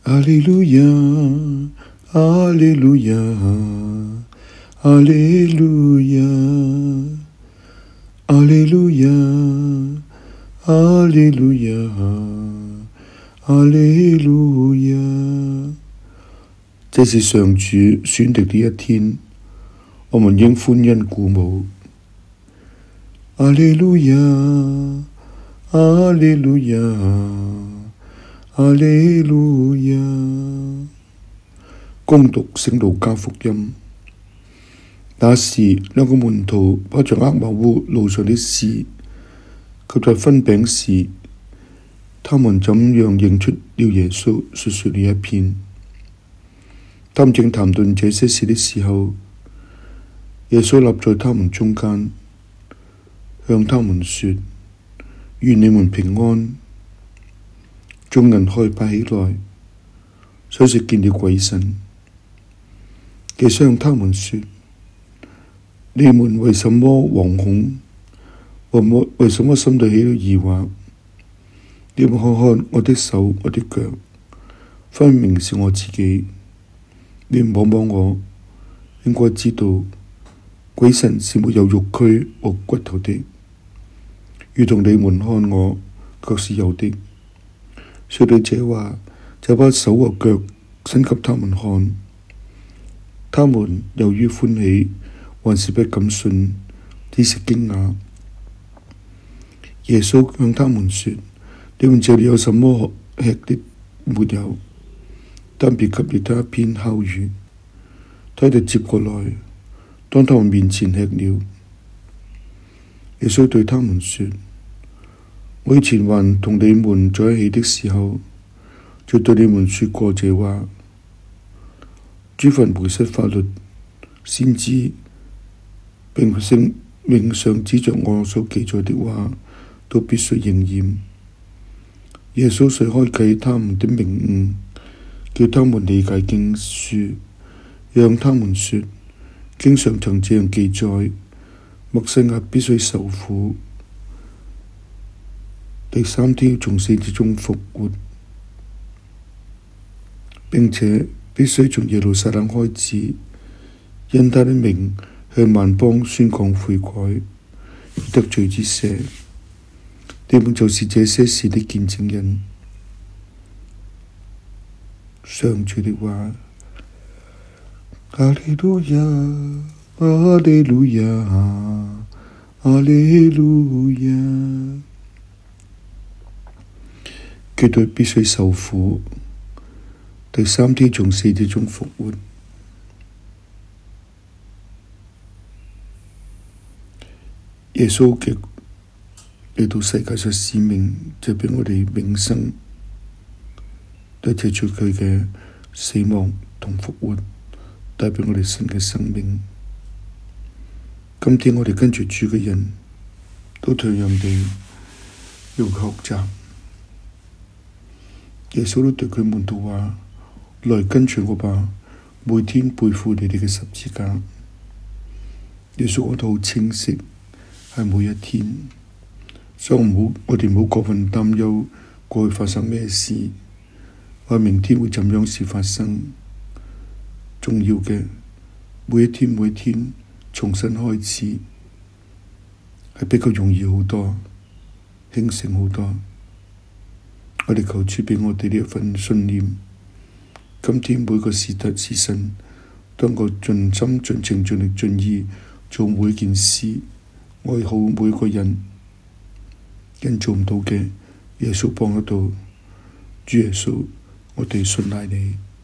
阿利路亞，阿利路亞，阿利路亞，阿利路亞，阿利路亞，阿利路亞。這是上主選定的一天，我們應歡欣鼓舞。阿利路亞，阿利路亞，阿利路亞。恭讀聖路加福音。那時，兩個門徒把掌握茅屋路上的事，及在分餅時，他們怎樣認出了耶穌，述了一遍。他們正談論這些事的時候，耶穌立在他們中間，向他們說：願你們平安！眾人害怕起來，想是見了鬼神。耶穌向他們說：你們為什麼惶恐？為什麼心裏起了疑惑？你們看看我的手，我的腳，分明是我自己。你們摸摸我，應該知道鬼神是沒有肉軀和骨頭的，如同你們看我，卻是有的。說了這話，就把手和腳伸給他們看。他們由於歡喜，還是不敢信，只是驚訝。耶穌向他們說：你們這裏有什麼吃的沒有？他們便給了他一片烤魚，他就接過來，當他們面前吃了。耶穌對他們說：我以前還同你們在一起的時候，就對你們說過這話。諸份梅瑟法律、先知並聖經上指着我所記載的話，都必須應驗。耶穌遂開啟他們的明悟，叫他們理解經書，讓他們說：經上曾這樣記載，默西亞必須受苦，第三天從死者中復活，並且必須從耶路撒冷開始，因他的名向萬邦宣講悔改，得罪之赦。你們就是這些事的見證人。上主的話。阿利路亞，阿利路亞，阿利路亞。絕對必須受苦，第三天從死者中復活。耶穌嘅嚟到世界上使命，就俾我哋永生，都藉住佢嘅死亡同復活，帶俾我哋新嘅生命。今天我哋跟住主嘅人都同樣地要學習。耶穌都對佢門徒話：來跟隨我吧，每天背負你哋嘅十字架。耶穌講得好清晰，係每一天，所以我哋唔好過分擔憂過去發生咩事，或明天會怎樣事發生。重要嘅，每一天重新開始，係比較容易好多，輕省好多。我哋求主畀我哋呢一份信念。今天每個時辰，當我盡心盡情盡力盡意做每件事，愛好每個人。人做唔到嘅，耶穌幫得到。主耶穌，我哋信賴你。